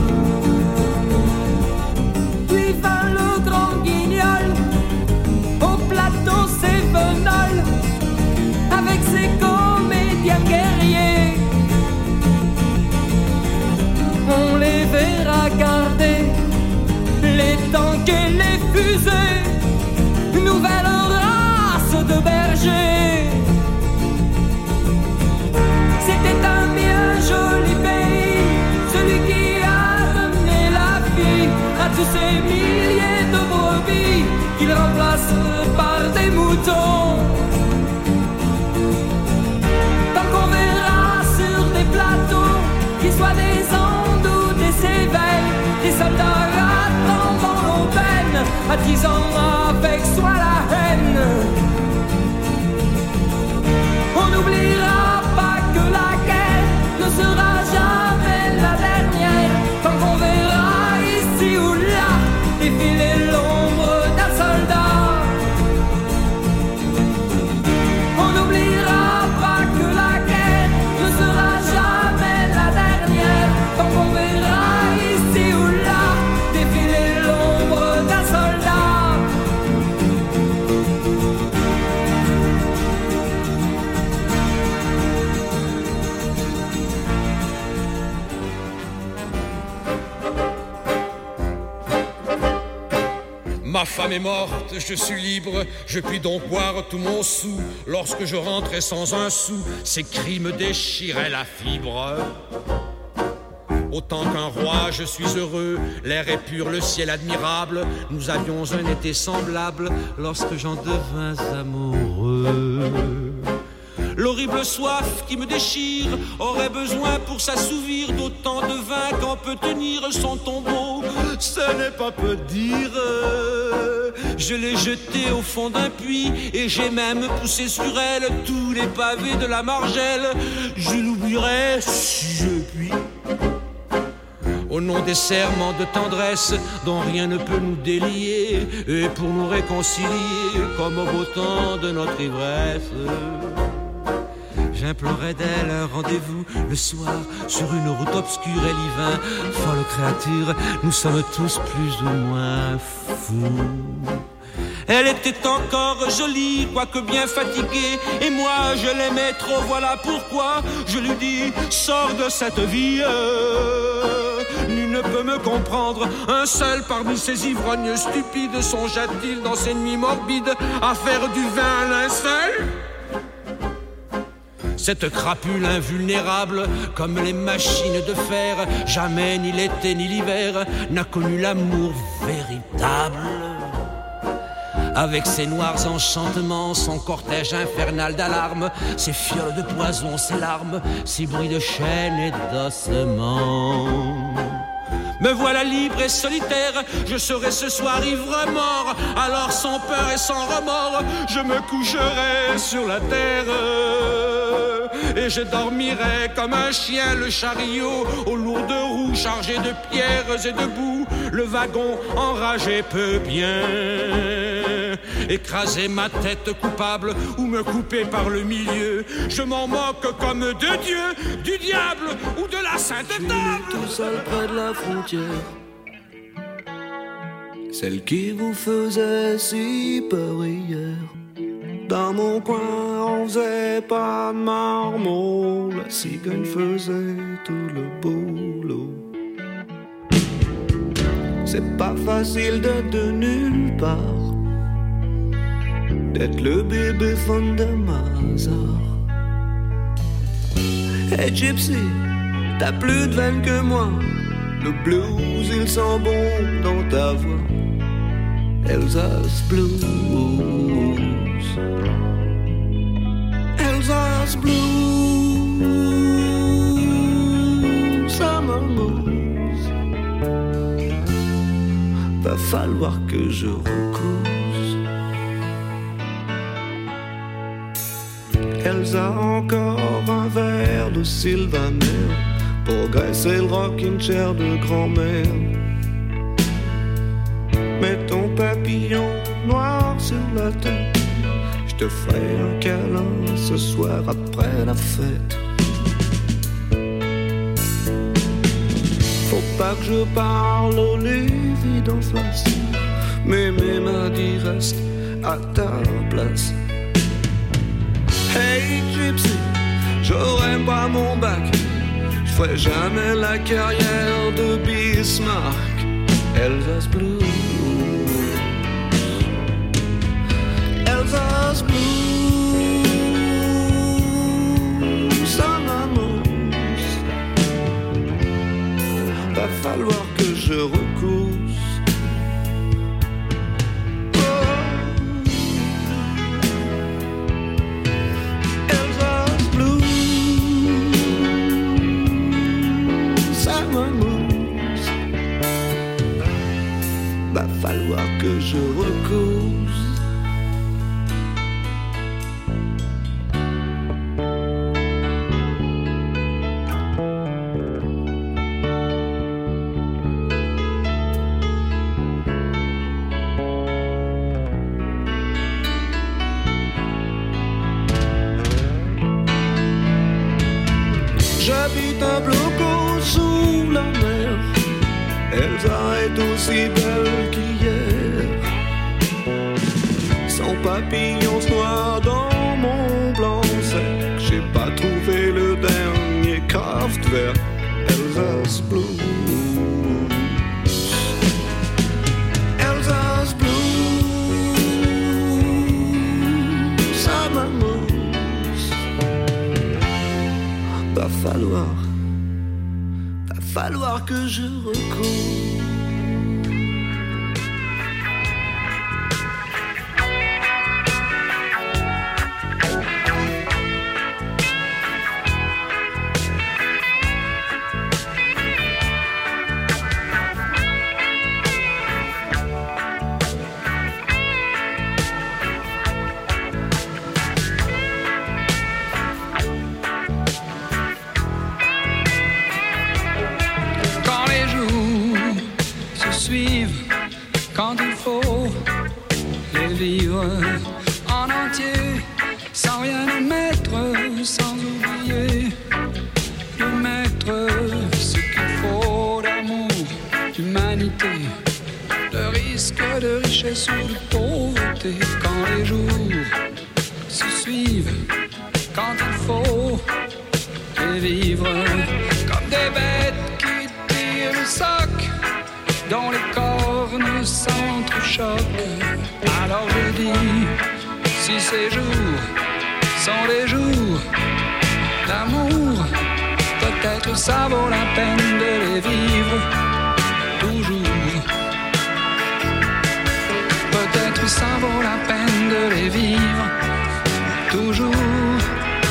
Puis vint le grand guignol au plateau Cévenol avec ses comédiens guerriers. On les verra garder les tanks et les fusées, nouvelle race de bergers. C'était un bien joli pays, celui qui a donné la vie à tous ces milliers de brebis qu'il remplace par des moutons. soit des Andes ou des Cévennes, des soldats attendant l'aubaine, attisant avec soi la haine. On n'oubliera pas que la guerre ne sera jamais la dernière, tant qu'on verra ici ou là défiler l'ombre d'un soldat. On n'oubliera pas que la guerre ne sera jamais la dernière, tant qu'on verra ici ou là défiler l'ombre d'un soldat. Ma femme est morte, je suis libre, je puis donc boire tout mon sou. Lorsque je rentrais sans un sou, ces cris me déchiraient la fibre. Autant qu'un roi, je suis heureux, l'air est pur, le ciel admirable. Nous avions un été semblable lorsque j'en devins amoureux. L'horrible soif qui me déchire aurait besoin pour s'assouvir d'autant de vin qu'en peut tenir son tombeau. Ce n'est pas peu dire. Je l'ai jetée au fond d'un puits et j'ai même poussé sur elle tous les pavés de la margelle. Je l'oublierai si je puis. Au nom des serments de tendresse dont rien ne peut nous délier, et pour nous réconcilier comme au beau temps de notre ivresse. J'implorais d'elle un rendez-vous le soir sur une route obscure et l'hiver. Folle créature, nous sommes tous plus ou moins fous. Elle était encore jolie, quoique bien fatiguée, et moi je l'aimais trop, voilà pourquoi je lui dis, sors de cette vie. Nul ne peut me comprendre, un seul parmi ces ivrognes stupides songea-t-il dans ces nuits morbides à faire du vin un linceul? Cette crapule invulnérable, comme les machines de fer, jamais ni l'été ni l'hiver n'a connu l'amour véritable. Avec ses noirs enchantements, son cortège infernal d'alarmes, ses fioles de poison, ses larmes, ses bruits de chaînes et d'ossements. Me voilà libre et solitaire, je serai ce soir ivre-mort. Alors sans peur et sans remords, je me coucherai sur la terre. Et je dormirai comme un chien, le chariot aux lourdes roues chargées de pierres et de boue. Le wagon enragé peut bien écraser ma tête coupable ou me couper par le milieu. Je m'en moque comme de Dieu, du diable ou de la sainte table. Tout seul près de la frontière, celle qui vous faisait si peur hier. Dans mon coin, on faisait pas de marmot, la cigogne faisait tout le boulot. C'est pas facile d'être de nulle part, d'être le bébé fun de Mazar. Hey Gypsy, t'as plus de veine que moi, le blues il sent bon dans ta voix. Elsa's Blues, Elsa's Blues, Summer Blues. Va falloir que je recouse. Elsa encore un verre de Sylvaner pour graisser le rocking chair de grand-mère. Mets ton papillon noir sur la tête, je te ferai un câlin ce soir après la fête. Faut pas que je parle au Lévi d'en face, mais mes mains disent reste à ta place. Hey Gypsy, j'aurai pas mon bac, je ferai jamais la carrière de Bismarck. Elsa's Blues, Elsa's Blues, Summer Blues. Va falloir que je recouse. Elsa's Blues, je recouse. J'habite un bloco sous la mer. Elsa est aussi belle qu'hier. Son papillon se noie dans mon blanc sec. J'ai pas trouvé le dernier Kraftwerk. Elsa's Blues. Elsa's Blues. Ça m'amuse. Va falloir que je recours. Quand il faut les vivre en entier, sans rien omettre, sans oublier de mettre ce qu'il faut d'amour, d'humanité, de risque, de richesse ou de pauvreté. Quand les jours se suivent, quand il faut les vivre comme des bêtes qui tirent le sac, dont les cornes s'entrechoquent. Alors je dis, si ces jours sont des jours d'amour, peut-être ça vaut la peine de les vivre toujours. Peut-être ça vaut la peine de les vivre toujours.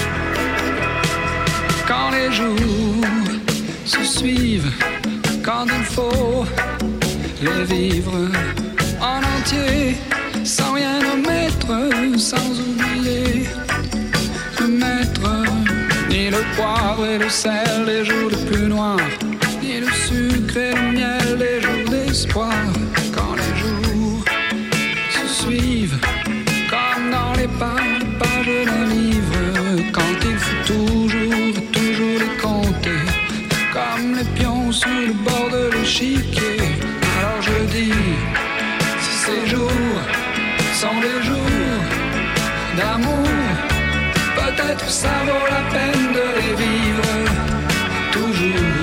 Quand les jours se suivent, quand il faut les vivre en entier, sans rien omettre, sans oublier de mettre ni le poivre et le sel des jours les plus noirs, ni le sucre et le miel des jours d'espoir. Quand les jours se suivent, comme dans les pages d'un livre, quand il faut toujours les compter, comme les pions sur le bord de l'échiquier. Alors je dis, si ces jours sont des jours d'amour, peut-être ça vaut la peine de les vivre toujours.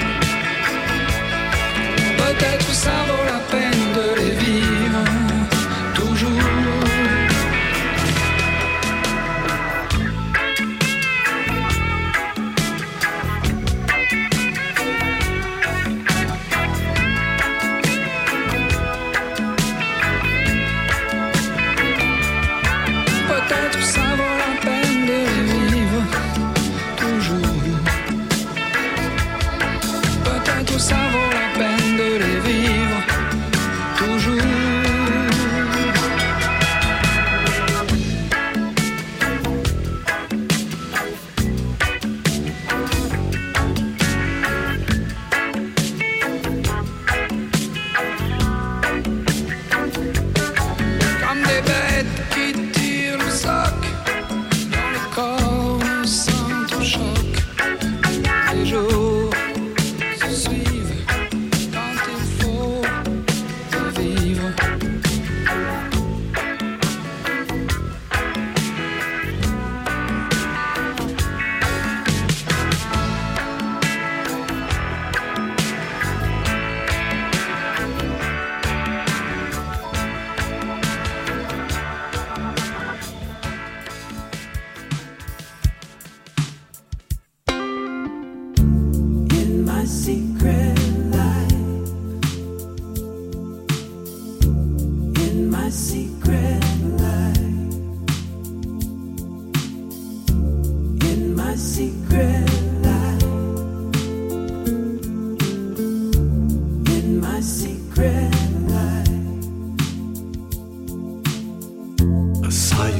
Peut-être ça vaut la peine de les vivre toujours. Peut-être ça vaut la peine de les vivre toujours.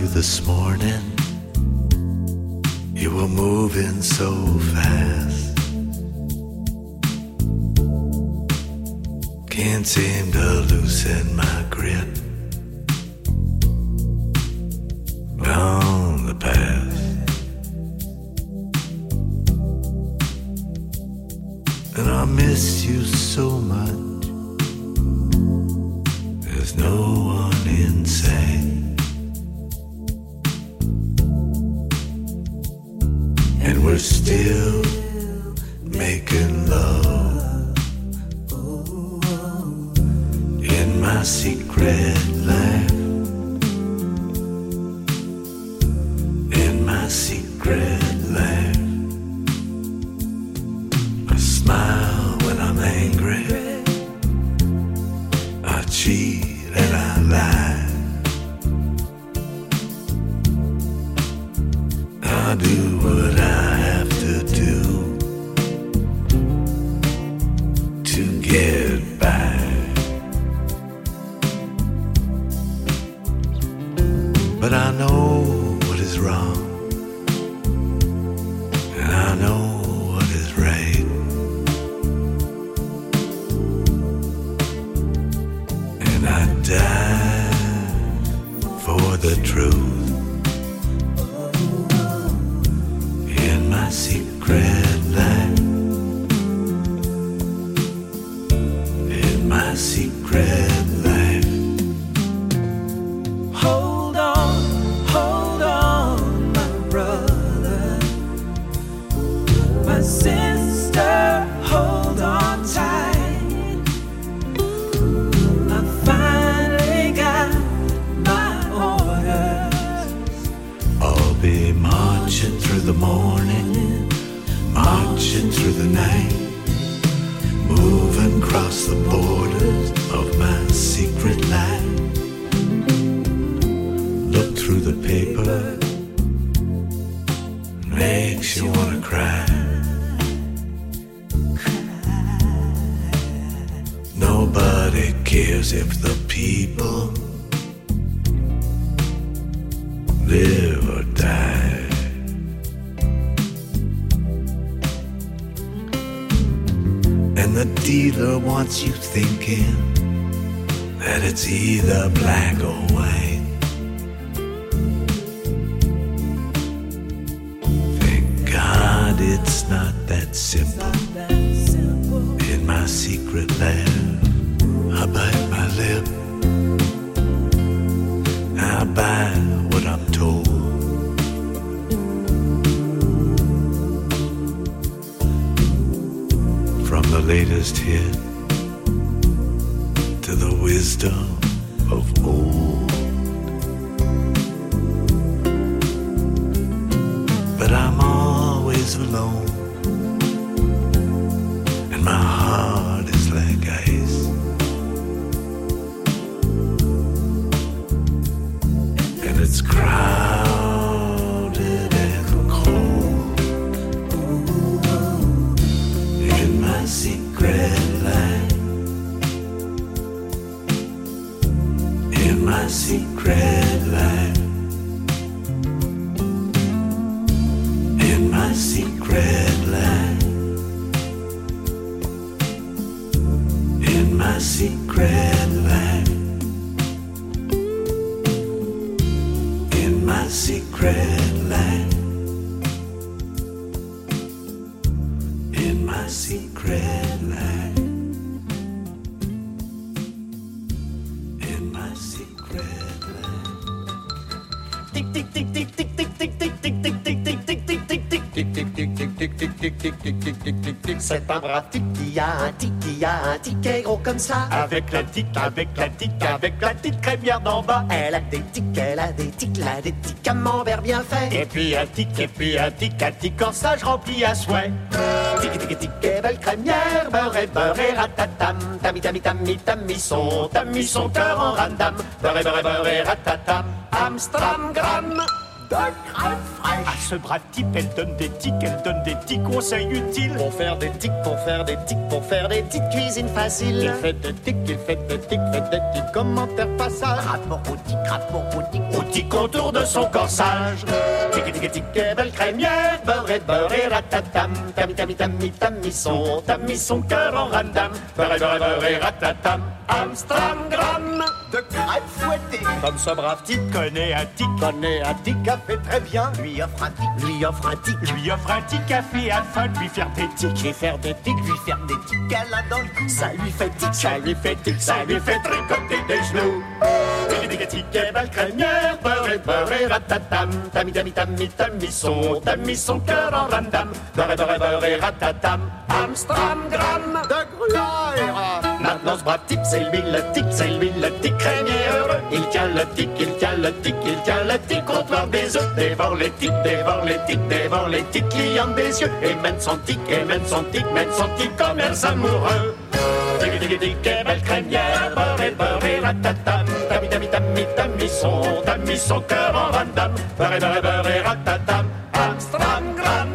you this morning. You were moving so fast. Can't seem to loosen my grip on the past. And I miss you so much. There's no one in sight. And we're still making love in my secret life. In my secret life. I smile when I'm angry. I cheat and I lie. I do what I have to do to get by. But I know what is wrong, and I know what is right. And I die for the truth. In my secret life. In my secret life. Hold on, my brother, my sister, hold on tight. I finally got my orders. I'll be marching through the morning, marching through the night, moving across the borders of my secret life. Look through the paper, makes you wanna cry. Nobody cares if the people live or die. And the dealer wants you thinking that it's either black or white. Thank God it's not that simple. In my secret lab, I bite my lip. I buy what I'm told. From the latest hit to the wisdom of old. But I'm always alone, and my heart is like ice. And it's crowded and cold in my secret life. In my secret life. In my secret life. In my secret life. In my secret life. In my secret life. In my secret life. Tick tick tick tick tick tick tick tick tick tick tick tick tick tick tick tick tic tic tic tic tic tic tic tic tic tic tic tic tic. C'est un bras tic qui a un ticket gros comme ça. Avec la petite crémière d'en bas. Elle a des tics, elle a des tics, là des tics camembert bien fait. Et puis un tic corsage rempli à souhait. Tic tic tic et belle crémière, beurre et ratatam. Tami son cœur en randam. Beurre et ratatam. Amstramgram. de crème fraîche. À ce brave type, elle donne des petits conseils utiles. Pour faire des tics, pour faire des petites cuisines faciles. Il fait des tics, commentaires passages. Rapport au tic autour de son corsage. Tic, belle crémière, beurre et ratatam. T'as mis son cœur en randam. Beurre et ratatam. Amstramgram de crème fouettée. Comme ce brave type connaît un tic, a fait très bien. Lui offre un tic café afin de lui faire des tics. Lui faire des tics, elle a dans le cou. Ça lui fait tricoter des genoux. Tic, belle crémière, beurre et ratatam. T'as mis son cœur en randam. Beurre et ratatam. Amstramgram de gruyère. Maintenant ce brave type, c'est lui le tic crémière. Il tient le tic contre des œufs. Dévore les tics, clients des yeux. Et mène son tic commerce amoureux. Tic, belle crémière, beurre et ratatam. T'as mis son cœur en randam. Beurre et ratatam. Amstramgram.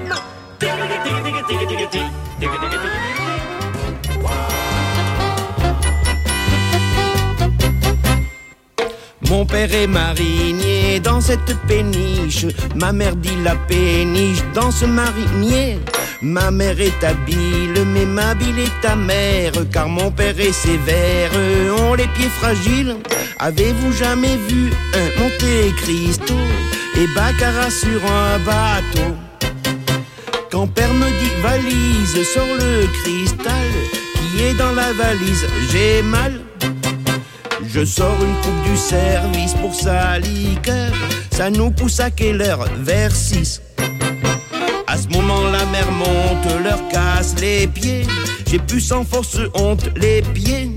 Mon père est marinier dans cette péniche. Ma mère dit la péniche dans ce marinier. Ma mère est habile, mais ma bile est amère. Car mon père est sévère, ont les pieds fragiles. Avez-vous jamais vu un Monte Cristo et baccarat sur un bateau? Quand père me dit valise, sors le cristal qui est dans la valise, j'ai mal. Je sors une coupe du service pour sa liqueur. Ça nous pousse à quelle heure? Vers 6. À ce moment la mer monte, leur casse les pieds. J'ai pu sans force honte les pieds.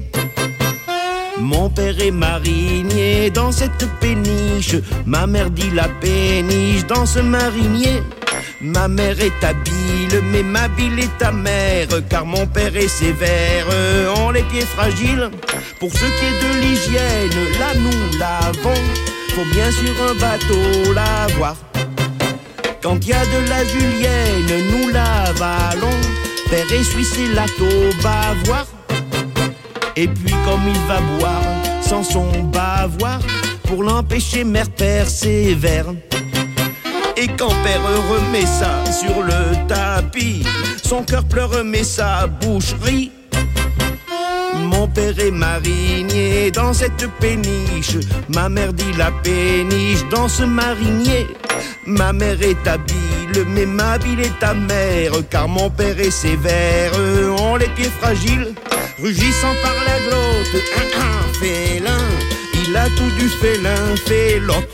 Mon père est marinier dans cette péniche. Ma mère dit la péniche dans ce marinier. Ma mère est habile, mais ma bile est amère. Car mon père est sévère, ont les pieds fragiles. Pour ce qui est de l'hygiène, là nous l'avons. Faut bien sur un bateau l'avoir. Quand y a de la julienne, nous l'avalons. Père est suisse et lato bavoir. Et puis comme il va boire, sans son bavoir, pour l'empêcher mère persévère. Et quand père remet ça sur le tapis, son cœur pleure mais sa bouche rit. Mon père est marinier dans cette péniche. Ma mère dit la péniche dans ce marinier. Ma mère est habile, mais ma bile est amère. Car mon père est sévère, ont les pieds fragiles. Rugissant par la glotte, félin. Il a tout du félin, félote.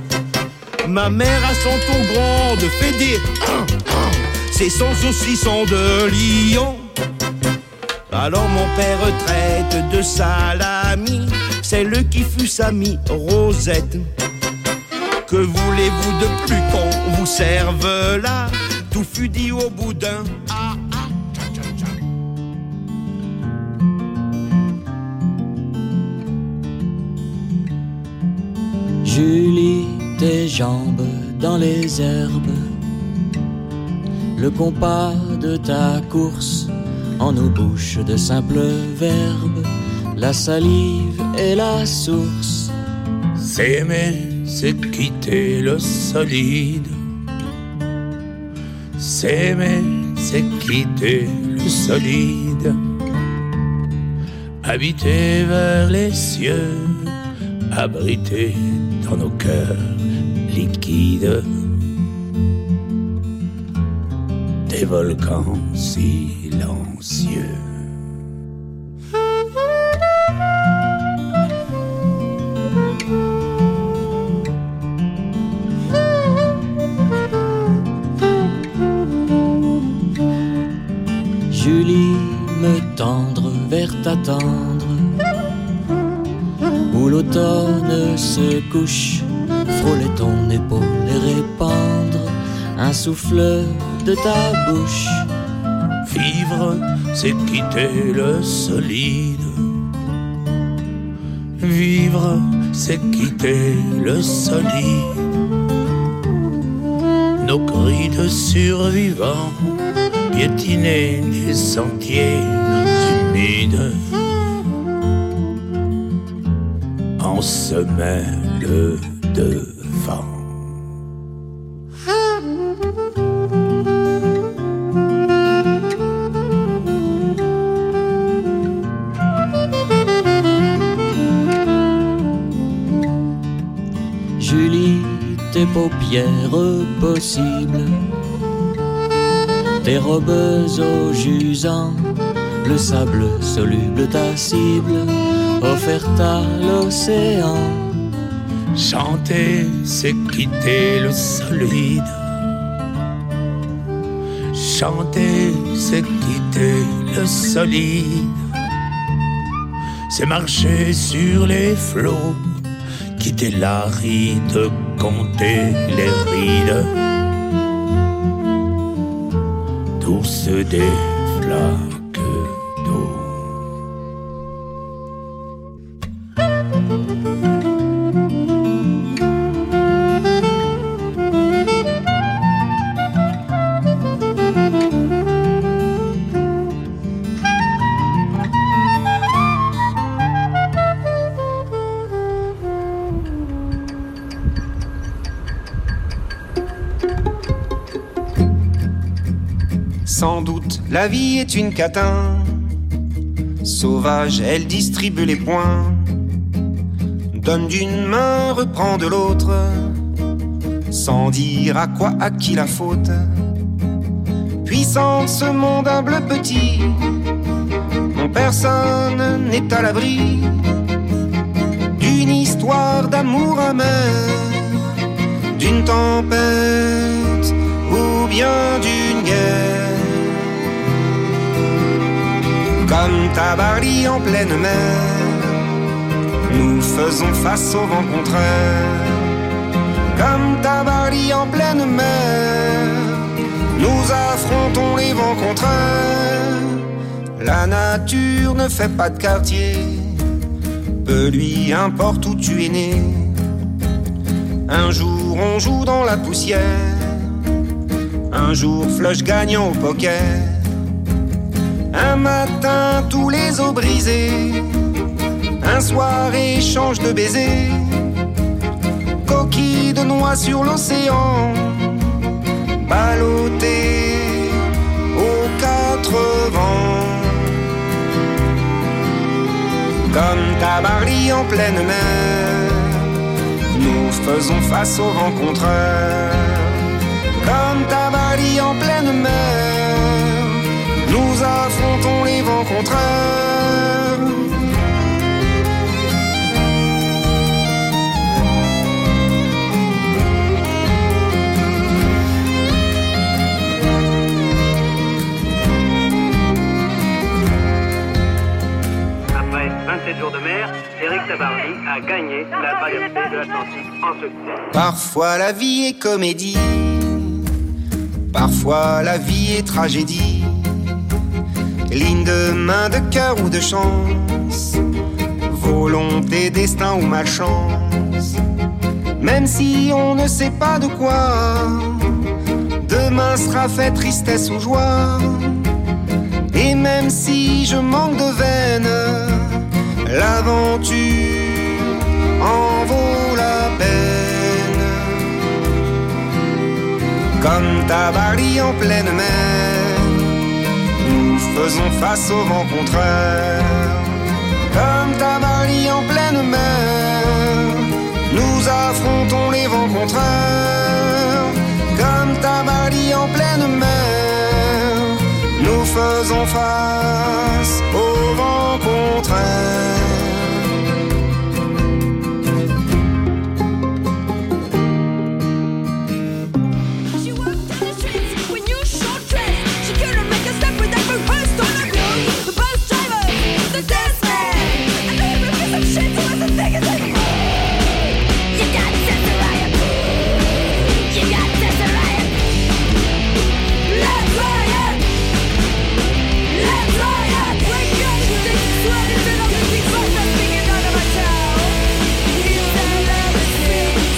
Ma mère à son tour grande fait des ses sons aussi sont de lion. Alors mon père traite de salami celle qui fut sa mie Rosette. Que voulez-vous de plus qu'on vous serve là? Tout fut dit au boudin. Julie, tes jambes dans les herbes, le compas de ta course en nos bouches de simples verbes, la salive est la source. S'aimer, c'est quitter le solide. S'aimer, c'est quitter le solide. Habiter vers les cieux, abrité dans nos cœurs liquides. Des volcans silencieux. Julie, me tendre vers ta tendre, où l'automne se couche, frôler ton épaule et répandre un souffle de ta bouche. Vivre, c'est quitter le solide. Vivre, c'est quitter le solide. nos cris de survivants piétiner les sentiers humides en semelle de vent. Julie, tes paupières possibles, tes robes aux jusants, le sable soluble ta cible, offerte à l'océan. Chanter, c'est quitter le solide. Chanter, c'est quitter le solide. C'est marcher sur les flots, quitter la ride, compter les rides. Tous des flaques d'eau. Sans doute, la vie est une catin. Sauvage, elle distribue les points. Donne d'une main, reprend de l'autre, sans dire à quoi, à qui la faute. Puissant ce monde humble petit, dont personne n'est à l'abri, d'une histoire d'amour amer, d'une tempête ou bien d'une guerre. Comme Tabarly en pleine mer, nous faisons face au vent contraire. Comme Tabarly en pleine mer, nous affrontons les vents contraires. La nature ne fait pas de quartier, peu lui importe où tu es né. Un jour on joue dans la poussière, un jour flush gagnant au poker. Un matin tous les os brisés, un soir échange de baisers. Coquille de noix sur l'océan, ballottée aux quatre vents. Comme Tabarly en pleine mer, nous faisons face au vent contraire. Comme Tabarly en pleine mer, nous affrontons les vents contraires. Après 27 jours de mer, Eric Tabarly a gagné la traversée de l'Atlantique en succès. Parfois la vie est comédie, parfois la vie est tragédie. Ligne de main, de cœur ou de chance, volonté, destin ou malchance. Même si on ne sait pas de quoi demain sera fait, tristesse ou joie. Et même si je manque de veine, l'aventure en vaut la peine. Comme Tabarly en pleine mer, nous faisons face au vent contraire. Comme Tabarly en pleine mer, nous affrontons les vents contraires. Comme Tabarly en pleine mer, nous faisons face au vent contraire.